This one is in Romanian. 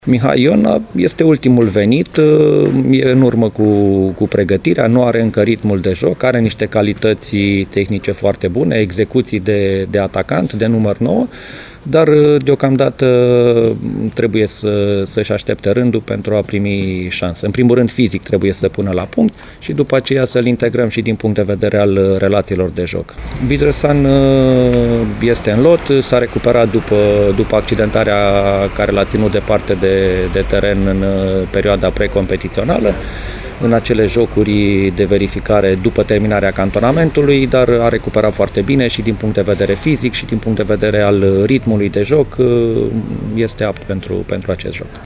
Mihai Ion este ultimul venit, e în urmă cu pregătirea, nu are încă ritmul de joc, are niște calități tehnice foarte bune, execuții de atacant, de număr 9, dar deocamdată trebuie să-și aștepte rândul pentru a primi șansă. În primul rând fizic trebuie să pună la punct și după aceea să-l integrăm și din punct de vedere al relațiilor de joc. Bidresan este în lot, s-a recuperat după accidentarea care l-a ținut departe de teren în perioada precompetițională, în acele jocuri de verificare după terminarea cantonamentului, dar a recuperat foarte bine și din punct de vedere fizic și din punct de vedere al ritmului de joc este apt pentru acest joc.